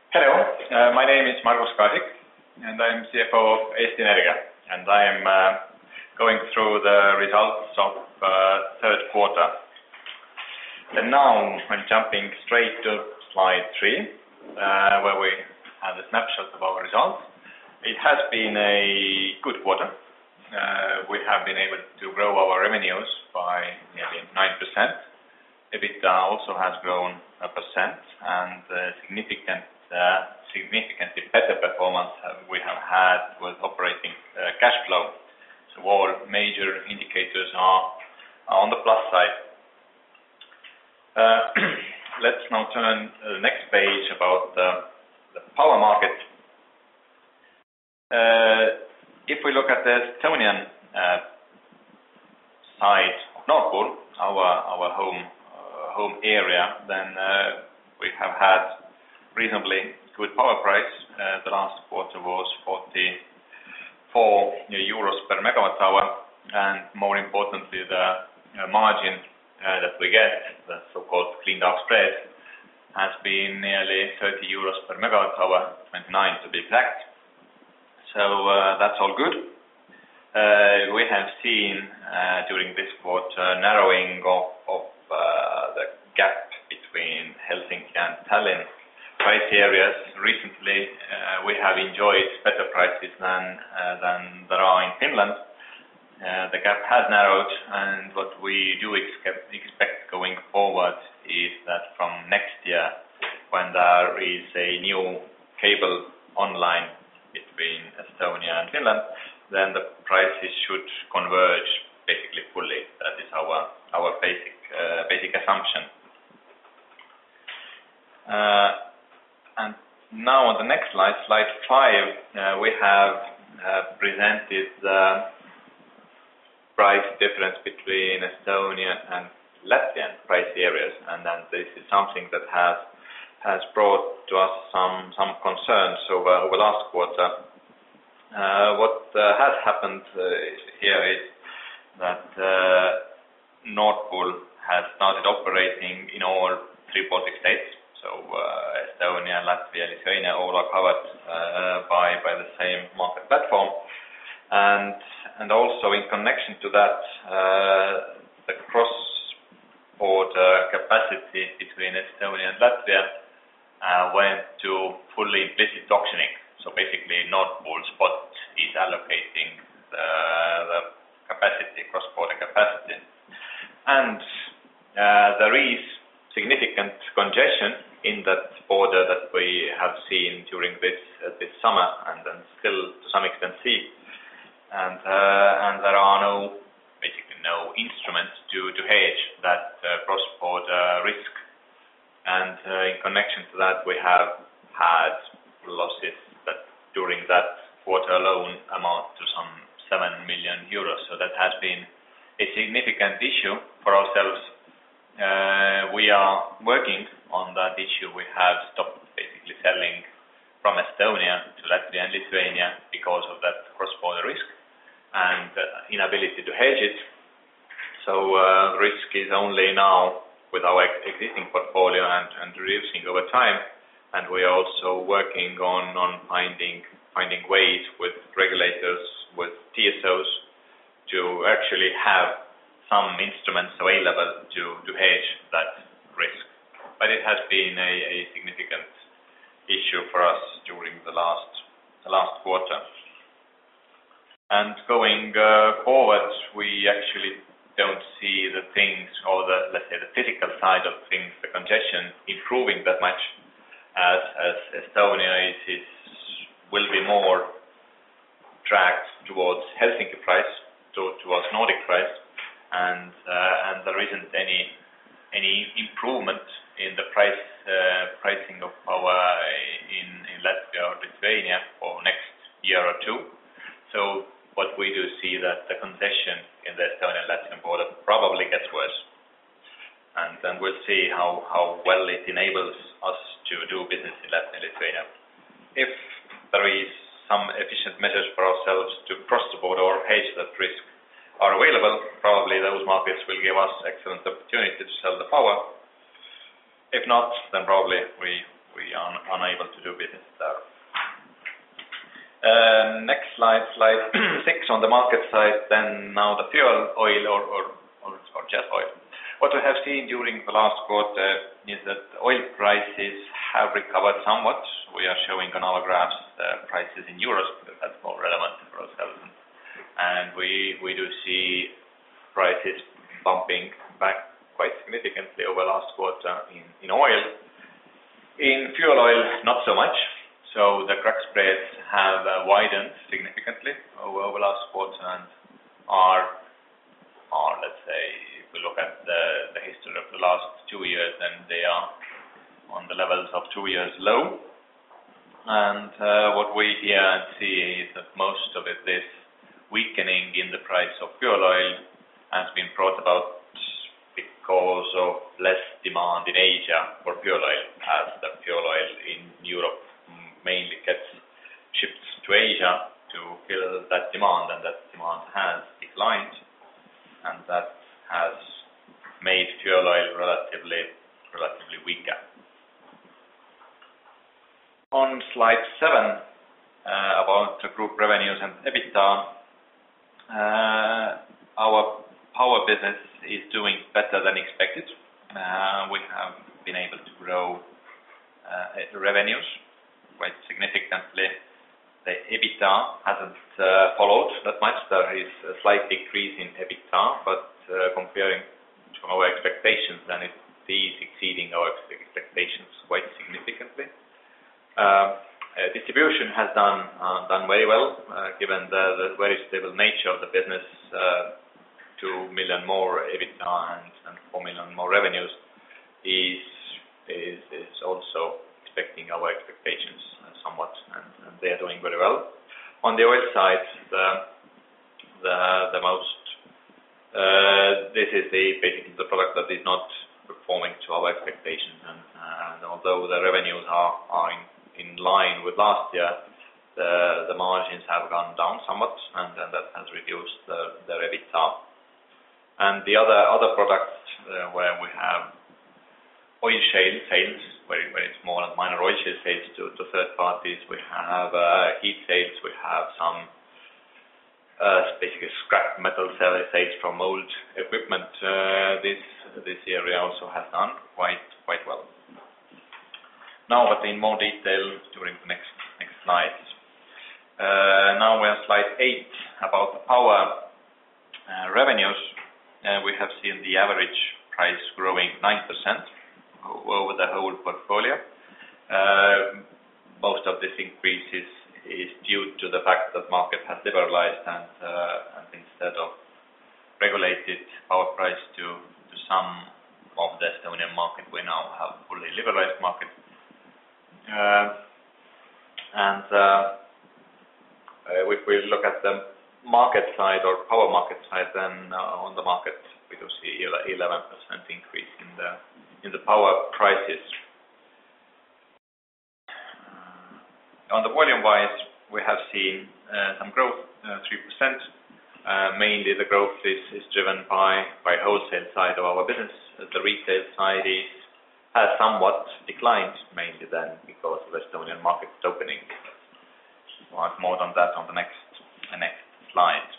Hello, my name is Margus Kaasik, and I'm CFO of Eesti Energia, and I'm going through the results of third quarter. And now I'm jumping straight to slide 3, where we have a snapshot of our results. It has been a good quarter. We have been able to grow our revenues by nearly 9%. EBITDA also has grown 1%, and significantly better performance we have had with operating cash flow. So all major indicators are on the plus side. Let's now turn to the next page about the power market. If we look at the Estonian side of Nord Pool, our home area, then we have had reasonably good power price. The last quarter was 44 euros per megawatt hour, and more importantly, the margin that we get, the so-called clean dark spread, has been nearly 30 euros per megawatt hour, 29 to be exact. So that's all good. We have seen during this quarter narrowing of the gap between Helsinki and Tallinn price areas. Recently, we have enjoyed better prices than there are in Finland. The gap has narrowed, and what we do expect going forward is that from next year, when there is a new cable online between Estonia and Finland, then the prices should converge basically fully. That is our basic assumption. And now on the next slide, slide 5, we have presented the price difference between Estonian and Latvian price areas, and then this is something that has brought to us some concerns over last quarter. What has happened here is that Nord Pool has started operating in all 3 Baltic states. So Estonia, Latvia, Lithuania, all are covered by the same market platform, and also in connection to that, the cross-border capacity between Estonia and Latvia went to fully implicit auctioning. So basically, Nord Pool spot is allocating the capacity, cross-border capacity, and there is significant congestion in that border that we have seen during this summer, and then still to some extent see, and there are basically no instruments to hedge that cross-border risk, and in connection to that, we have had losses that during that quarter alone amount to some 7 million euros. So that has been a significant issue for ourselves. We are working on that issue. We have stopped basically selling from Estonia to Latvia and Lithuania because of that cross-border risk and inability to hedge it. So risk is only now with our existing portfolio and reducing over time, and we are also working on finding ways with regulators, with TSOs, to actually have some instruments available to hedge that risk. But it has been a significant issue for us during the last quarter. And going forward, we actually don't see the things, or let's say the physical side of things, the congestion improving that much, as Estonia will be more dragged towards Helsinki price, towards Nordic price, and there isn't any improvement in the pricing of power in Latvia or Lithuania for next year or two. So what we do see that the congestion in the Estonian-Latvian border probably gets worse, and then we'll see how well it enables us to do business in Latvia and Lithuania. If there is some efficient measures for ourselves to cross the border or hedge that risk are available, probably those markets will give us excellent opportunity to sell the power. If not, then probably we we are unable to do business there. Next slide 6 on the market side, then now the fuel oil or jet oil. What we have seen during the last quarter is that oil prices have recovered somewhat. We are showing on our graphs prices in euros because that's more relevant for ourselves. And we do see prices bumping back quite significantly over last quarter in oil. In fuel oil, not so much. So the crack spreads have widened significantly over last quarter and are, let's say, if we look at the history of the last 2 years, then they are on the levels of 2 years low. And what we hear and see is that most of it, this weakening in the price of fuel oil has been brought about because of less demand in Asia for fuel oil, as the fuel oil in Europe mainly gets shipped to Asia to fill that demand, and that demand has declined, and that has made fuel oil relatively weaker. On slide 7, about the group revenues and EBITDA, our power business is doing better than expected. We have been able to grow revenues quite significantly. The EBITDA hasn't followed that much. There is a slight decrease in EBITDA, but comparing to our expectations, then it is exceeding our expectations quite significantly. Distribution has done very well, given the very stable nature of the business. 2 million more EBITDA and 4 million more revenues is also expecting our expectations somewhat, and they are doing very well. On the oil side, the most this is basically the product that is not performing to our expectations, and although the revenues are in line with last year, the margins have gone down somewhat, and that has reduced their EBITDA. And the other products where we have oil shale sales, very small and minor oil shale sales to third parties. We have heat sales. We have some basically scrap metal sales from old equipment. This area also has done quite well. Now, but in more detail during the next slides. Now we're on slide 8 about the power revenues. We have seen the average price growing 9% over the whole portfolio. Most of this increase is due to the fact that market has liberalized, and instead of regulated power price to some of the Estonian market, we now have fully liberalized market. If we look at the market side or power market side, then on the market we do see 11% increase in the power prices. On the volume wise, we have seen some growth, 3%. Mainly the growth is driven by wholesale side of our business. The retail side has somewhat declined, mainly then because of the Estonian market opening. We'll have more on that on the next slide.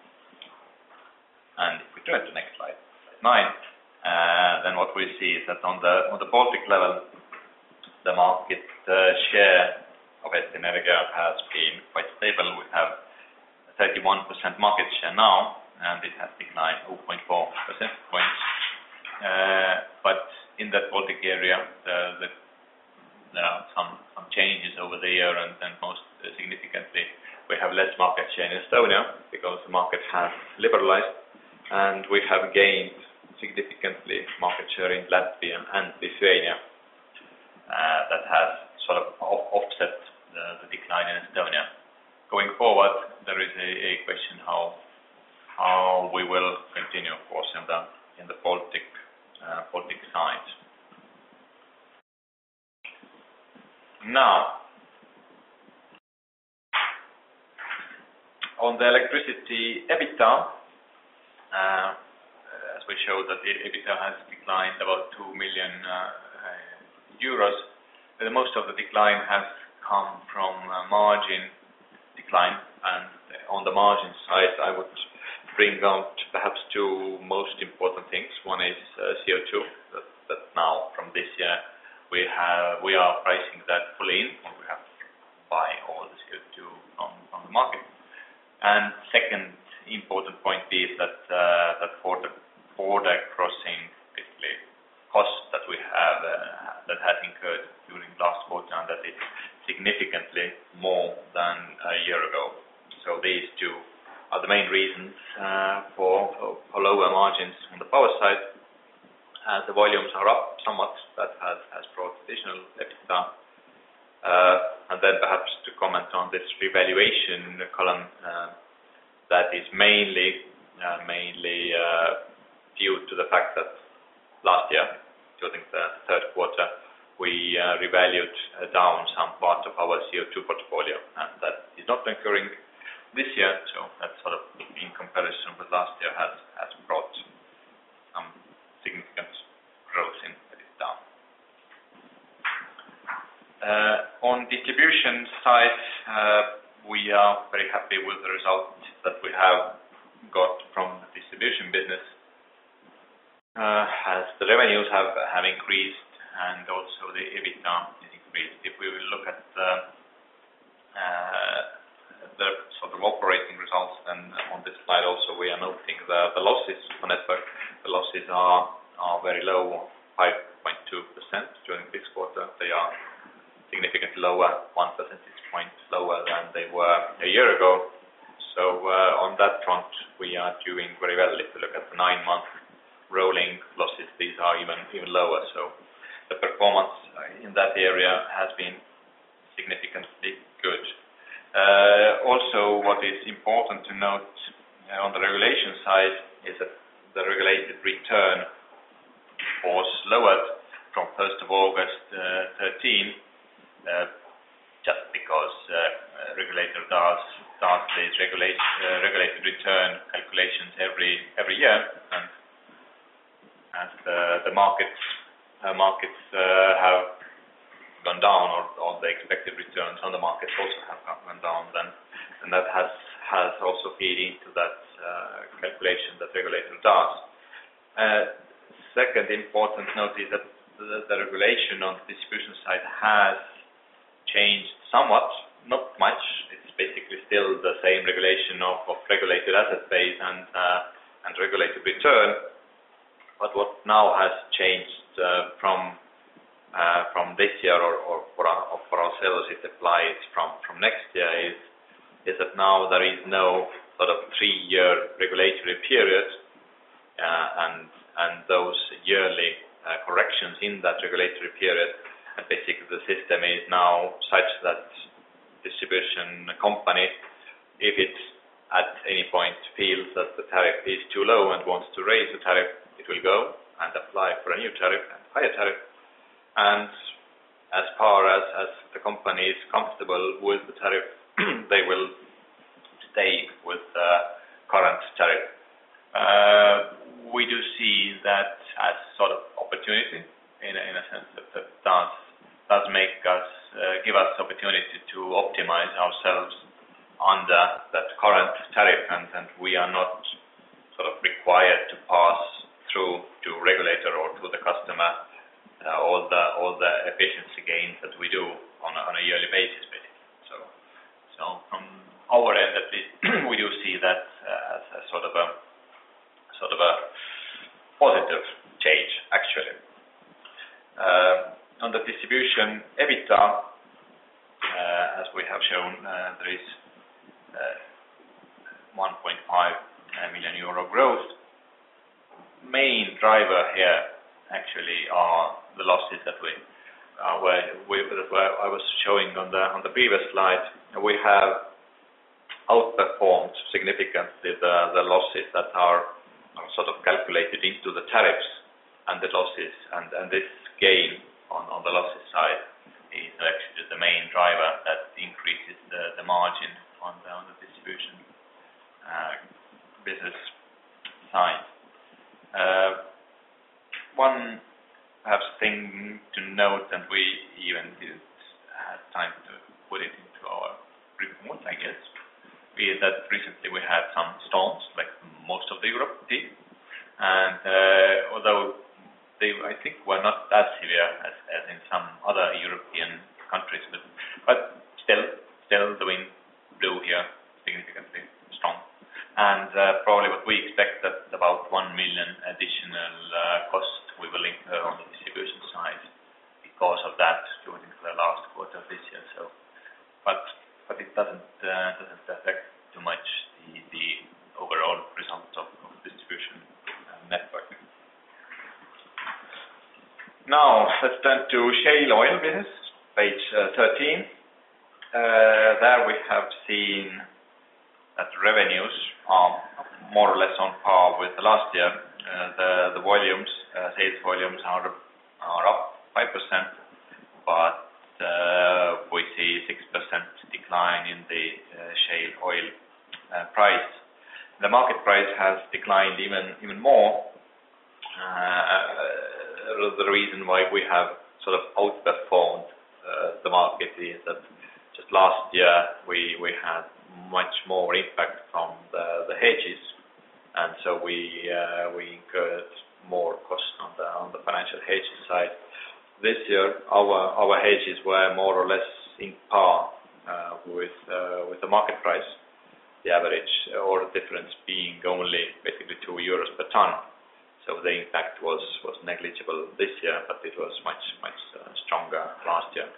And if we turn to the next slide 9, then what we see is that on the Baltic level, the market share of Eesti Energia has been quite stable. We have 31% market share now, and it has declined 0.4 percentage points. But in that Baltic area, there are some changes over the year, and most significantly, we have less market share in Estonia because the market has liberalized, and we have gained significantly market share in Latvia and Lithuania. That has sort of offset the decline in Estonia. Going forward, there is a question how we will continue, of course, in the Baltic side. Now, on the electricity EBITDA, as we showed that the EBITDA has declined about 2 million euros, most of the decline has come from margin decline, and on the margin side, I would bring out perhaps two most important things. One is CO2. That now from this year we are pricing that fully in. We have to buy all the CO2 on the market. And second important point is that for the border crossing, basically costs that we have that has incurred during last quarter, and that is significantly more than a year ago. So these two are the main reasons for lower margins on the power side. As the volumes are up somewhat, that has brought additional EBITDA. And then perhaps to comment on this revaluation column, that is mainly due to the fact that last year, during the third quarter, we revalued down some part of our CO2 portfolio, and that is not occurring this year. So that sort of, in comparison with last year, has brought some significant growth in EBITDA. On distribution side, we are very happy with the result that we have got from the distribution business, as the revenues have increased and also the EBITDA is increased. If we will look at the sort of operating results, then on this slide also we are noting the losses for network. The losses are very low, 5.2% during this quarter. They are significantly lower, 1 percentage point lower than they were a year ago. So on that front, we are doing very well. If you look at the 9-month rolling losses, these are even lower. So the performance in that area has been significantly good. Also, what is important to note on the regulation side is that the regulated return was lowered from 1st of August 13, just because regulator does these regulated return calculations every year, and as the markets have gone down, or the expected returns on the markets also have gone down, then that has also feed into that calculation that regulator does. Second important note is that the regulation on the distribution side has changed somewhat, not much. It's basically still the same regulation of regulated asset base and regulated return. But what now has changed from this year, or for ourselves it applies from next year, is that now there is no sort of 3-year regulatory period, and those yearly corrections in that regulatory period. And basically the system is now such that distribution company, if it at any point feels that the tariff is too low and wants to raise the tariff, it will go and apply for a new tariff and higher tariff. And as far as the company is comfortable with the tariff, they will stay with the current tariff. We do see that as sort of opportunity, in a sense that does make us give us opportunity to optimize ourselves under that current tariff, and we are not sort of required to pass through to regulator or to the customer all the efficiency gains that we do on a yearly basis, basically. So from our end at least, we do see that as a sort of a positive change, actually. On the distribution EBITDA, as we have shown, there is 1.5 million euro growth. Main driver here actually are the losses that I was showing on the previous slide. We have outperformed significantly the losses that are sort of calculated into the tariffs and the losses, and this gain on the losses side is actually the main driver that increases the margin on the distribution business side. One perhaps thing to note, and we even didn't have time to put it into our report, I guess, is that recently we had some storms, like most of the Europe did, and although they, I think, were not as severe as in some other European countries, but still the wind blew here significantly strong. And probably what we expect that about 1 million additional cost we will incur on the distribution side because of that during the last quarter of this year. So, but it doesn't affect too much the overall result of distribution network. Now let's turn to shale oil business, page 13. There we have seen that revenues are more or less on par with the last year. The volumes, sales volumes are up 5%, but we see 6% decline in the shale oil price. The market price has declined even more. The reason why we have sort of outperformed the market is that just last year we had much more impact from the hedges, and so we incurred more cost on the financial hedges side. This year our hedges were more or less in par with the market price, the average or difference being only basically €2 per ton. So the impact was negligible this year, but it was much stronger last year.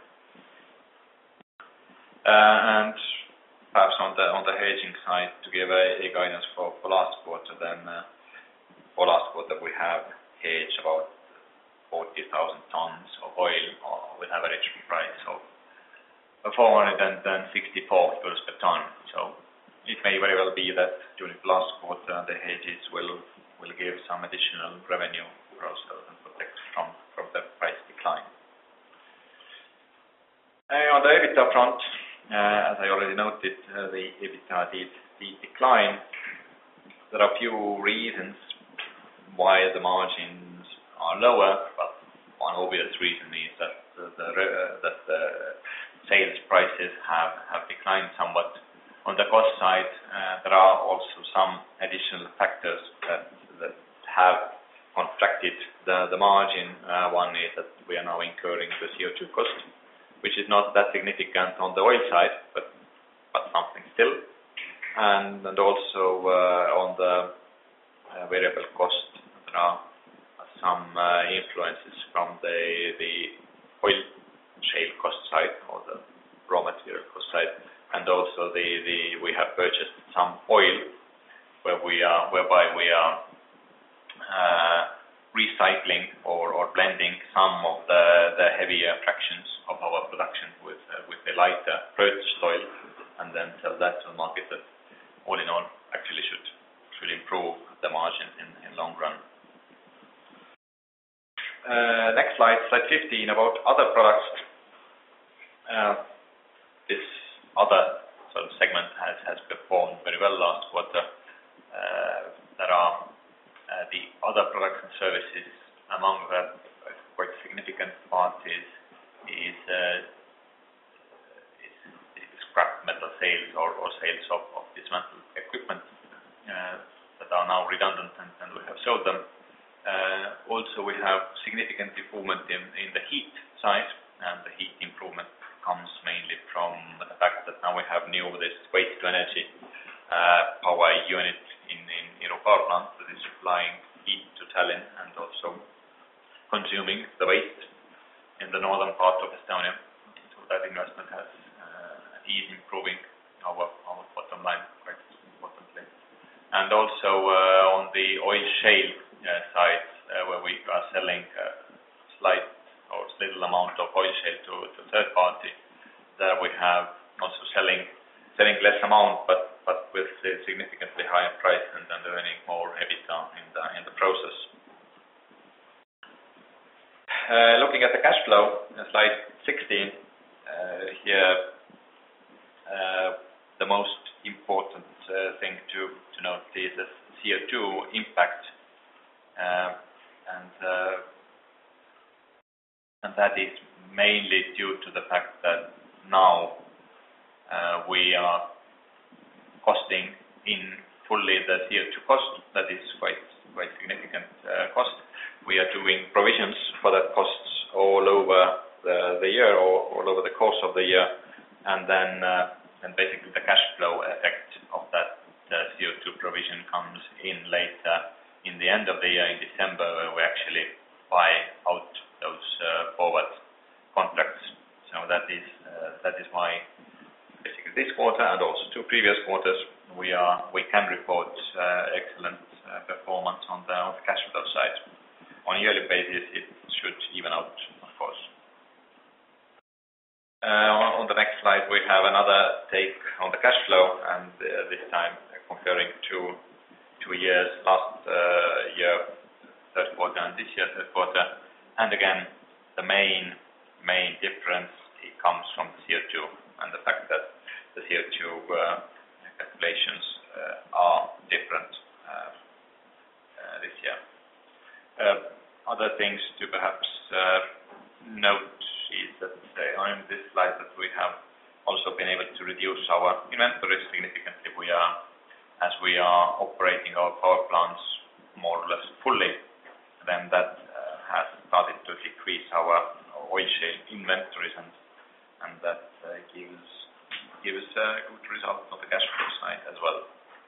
And perhaps on the hedging side, to give a guidance for last quarter, then for last quarter we have hedged about 40,000 tons of oil with average price of €464 per ton. So it may very well be that during the last quarter the hedges will give some additional revenue for ourselves and protect from the price decline. On the EBITDA front, as I already noted, the EBITDA did decline. There are a few reasons why the margins are lower, but one obvious reason is that the sales prices have declined somewhat. On the cost side, there are also some additional factors that have contracted the margin. One is that we are now incurring the CO2 cost, which is not that significant on the oil side, but something still. And also on the variable cost, there are some influences from the oil shale cost side or the raw material cost side, and also we have purchased some oil whereby we are recycling or blending some of the heavier fractions of our production with the lighter purchased oil, and then sell that to the market. That all in all actually should improve the margin in long run. Next slide 15, about other products. This other sort of segment has performed very well last quarter. There are the other products and services. Among the quite significant part is scrap metal sales or sales of dismantled equipment that are now redundant, and we have sold them. Also we have significant improvement in the heat side, and the heat improvement comes mainly from the fact that now we have this waste to energy power unit in Iru power plant that is supplying heat to Tallinn and also consuming the waste in the northern part of Estonia. So that investment is improving our bottom line quite importantly. And also on the oil shale side, where we are selling slight or little amount of oil shale to third party, there we have also selling less amount, but with a significantly higher price and earning more EBITDA in the process. Looking at the cash flow, slide 16, here the most important thing to note is the CO2 impact, and and that is mainly due to the fact that now we are costing in fully the CO2 cost. That is quite significant cost. We are doing provisions for that costs all over the year or all over the course of the year, and then basically the cash flow effect of that CO2 provision comes in later in the end of the year in December, where we actually buy out those forward contracts. So that is why basically this quarter and also two previous quarters we can report excellent performance on the cash flow side. On a yearly basis, it should even out, of course. On the next slide, we have another take on the cash flow, and this time comparing two years, last year third quarter and this year third quarter. And again, the main difference comes from the CO2 and the fact that the CO2 calculations are different this year. Other things to perhaps note is that on this slide that we have also been able to reduce our inventories significantly. As we are operating our power plants more or less fully, then that has started to decrease our oil shale inventories, and that gives a good result on the cash flow side as well.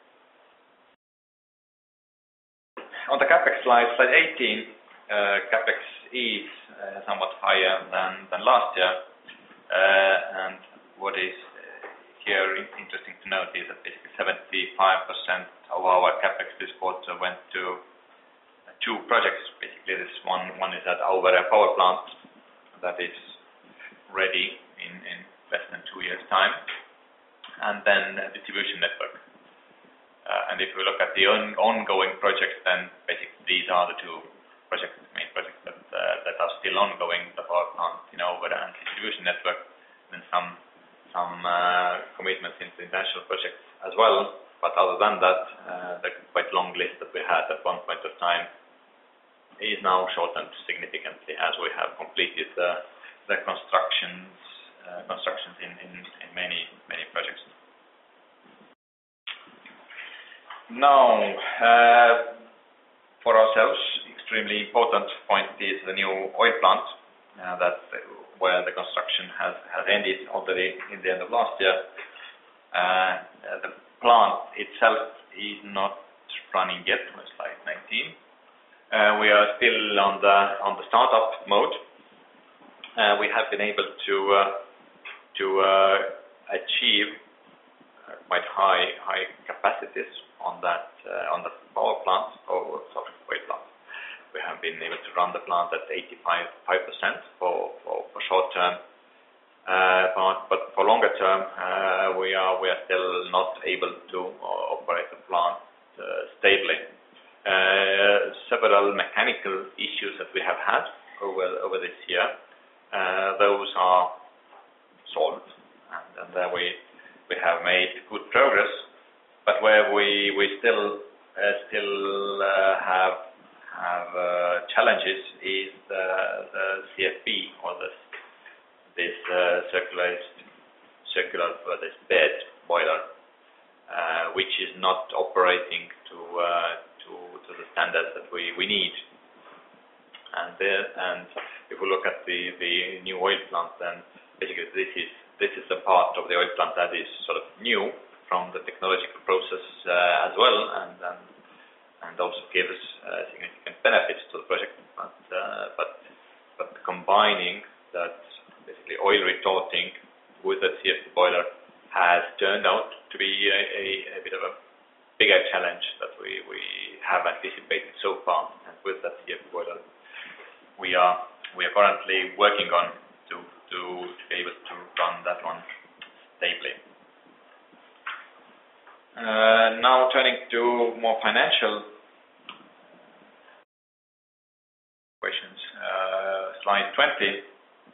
On the CapEx slide 18, CapEx is somewhat higher than last year, and what is here interesting to note is that basically 75% of our CapEx this quarter went to two projects. Basically, this one is at Auvere power plant that is ready in less than 2 years' time, and then distribution network. And if we look at the ongoing projects, then basically these are the two main projects that are still ongoing: the power plant in Auvere and distribution network, and some commitments into international projects as well. But other than that, the quite long list that we had at one point of time is now shortened significantly as we have completed the constructions in many projects. Now, for ourselves, extremely important point is the new oil plant where the construction has ended already in the end of last year. The plant itself is not running yet. On slide 19, we are still on the startup mode. We have been able to achieve quite high capacities on the power plant or oil plant. We have been able to run the plant at 85% for short term, but for longer term, we are still not able to operate the plant stably. Several mechanical issues that we have had over this year, those are solved, and there we have made good progress. But where we still have challenges is the CFB, or this this bed boiler, which is not operating to the standards that we need. And if we look at the new oil plant, then basically this is a part of the oil plant that is sort of new from the technological process as well, and also gives significant benefits to the project. But combining that basically oil retorting with the CFB boiler has turned out to be a bit of a bigger challenge that we have anticipated so far. And with that CFB boiler, we are currently working on to be able to run that one stably. Now turning to more financial questions. Slide 20.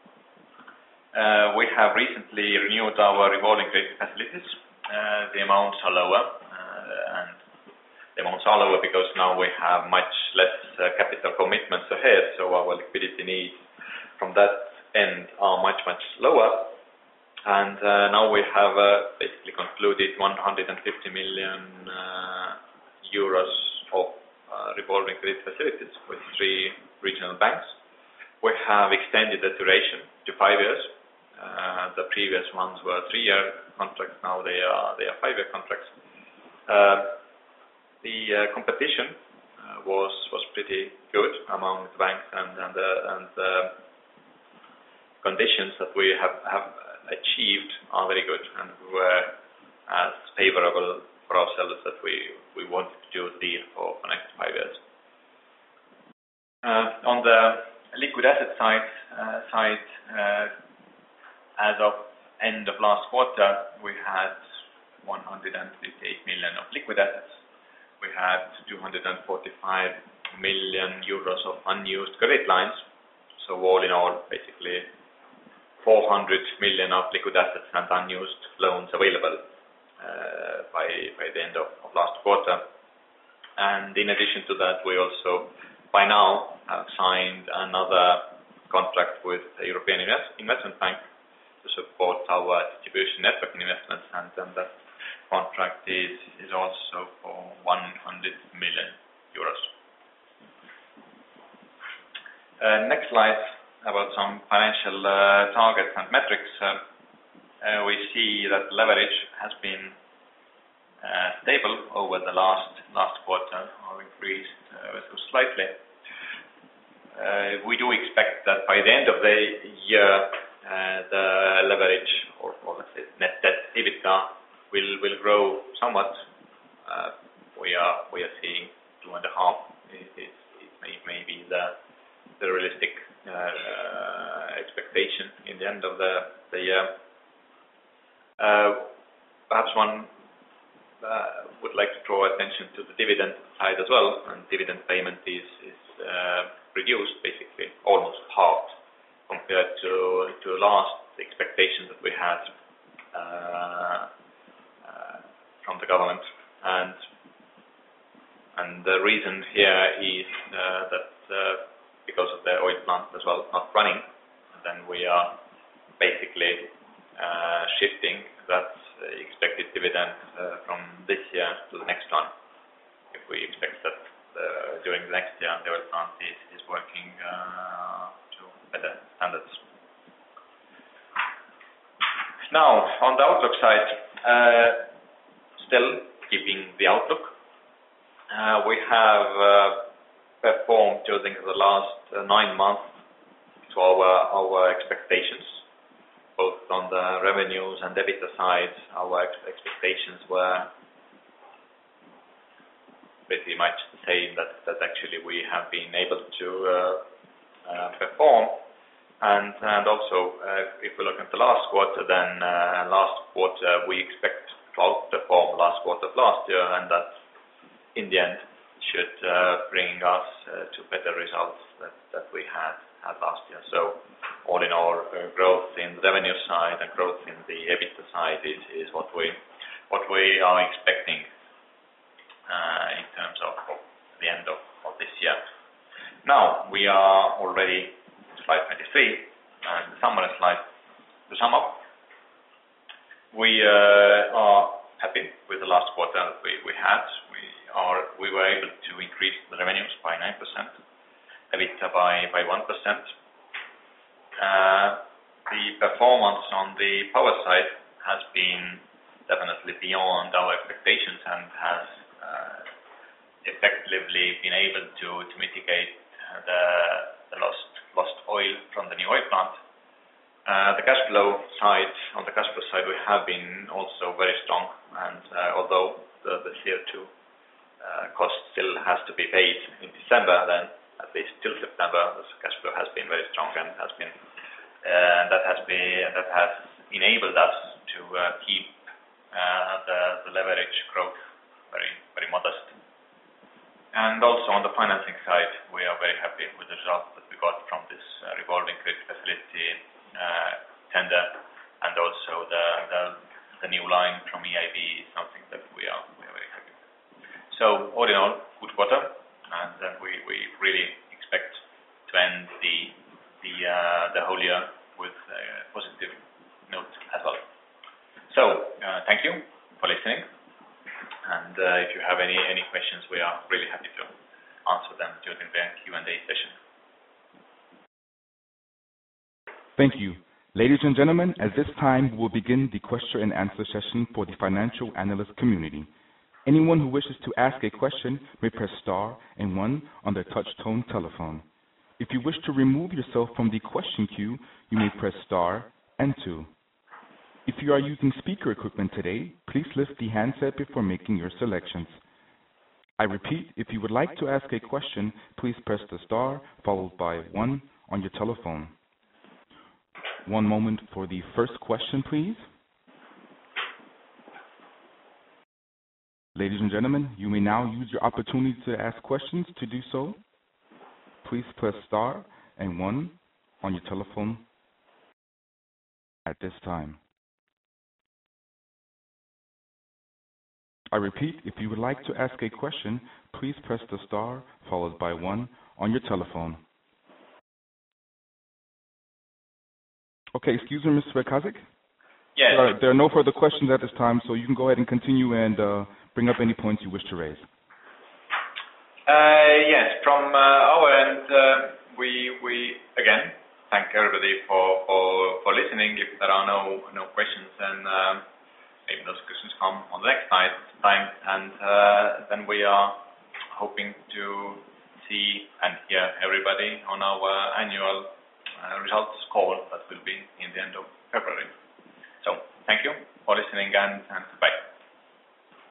We have recently renewed our revolving credit facilities. The amounts are lower, and the amounts are lower because now we have much less capital commitments ahead, so our liquidity needs from that end are much lower. And now we have basically concluded 150 million euros of revolving credit facilities with 3 regional banks. We have extended the duration to 5 years. The previous ones were 3-year contracts. Now they are 5-year contracts. The competition was pretty good among the banks, and the conditions that we have achieved are very good and were as favorable for ourselves that we wanted to do the deal for the next 5 years. On the liquid asset side, as of end of last quarter, we had 158 million of liquid assets. We had 245 million euros of unused credit lines. So all in all, basically 400 million of liquid assets and unused loans available by the end of last quarter. And in addition to that, we also by now have signed another contract with the European Investment Bank to support our distribution network investments, and that contract is also for 100 million euros. Next slide about some financial targets and metrics. We see that leverage has been stable over the last quarter, or increased slightly. We do expect that by the end of the year, the leverage, or let's say net debt EBITDA, will grow somewhat. We are seeing 2.5. It may be the realistic expectation in the end of the year. Perhaps one would like to draw attention to the dividend side as well, and dividend payment is reduced, basically almost halved compared to last expectation that we had from the government, and the reason here is that because of the oil plant as well not running, then we are basically shifting that expected dividend from this year to the next one. If we expect that during the next year the oil plant is working to better standards. Now on the outlook side, still keeping the outlook, we have performed during the last 9 months to our expectations, both on the revenues and EBITDA side. Our expectations were pretty much the same that actually we have been able to perform, and also if we look at the last quarter, then last quarter we expect to outperform last quarter of last year, and that in the end should bring us to better results that we had last year. So all in all, growth in the revenue side and growth in the EBITDA side is what we are expecting in terms of the end of this year. Now we are already slide 23, and the summary slide. To sum up, we are happy with the last quarter that we had. We were able to increase the revenues by 9%, EBITDA by 1%. The performance on the power side has been definitely beyond our expectations and has effectively been able to mitigate the lost oil from the new oil plant. The cash flow side, on the cash flow side, we have been also very strong, and although the CO2 cost still has to be paid in December, then at least till September, the cash flow has been very strong and that has enabled us to keep the leverage growth very modest. And also on the financing side, we are very happy with the result that we got from this revolving credit facility tender, and also the new line from EIB is something that we are very happy with. So all in all, good quarter, and then we really expect to end the the whole year with a positive note as well. So thank you for listening, and if you have any questions, we are really happy to answer them during the Q&A session. Thank you. Ladies and gentlemen, at this time, we will begin the question and answer session for the financial analyst community. Anyone who wishes to ask a question may press star and 1 on their touch-tone telephone. If you wish to remove yourself from the question queue, you may press star and 2. If you are using speaker equipment today, please lift the handset before making your selections. I repeat, if you would like to ask a question, please press the star followed by 1 on your telephone. One moment for the first question, please. Ladies and gentlemen, you may now use your opportunity to ask questions. To do so, please press star and 1 on your telephone at this time. I repeat, if you would like to ask a question, please press the star followed by 1 on your telephone. Okay, excuse me, Mr. Kazik? Yes. There are no further questions at this time, so you can go ahead and continue and bring up any points you wish to raise. Yes, from our end, we again thank everybody for listening. If there are no questions, then maybe those questions come on the next time, and then we are hoping to see and hear everybody on our annual results call that will be in the end of February. So thank you for listening and goodbye.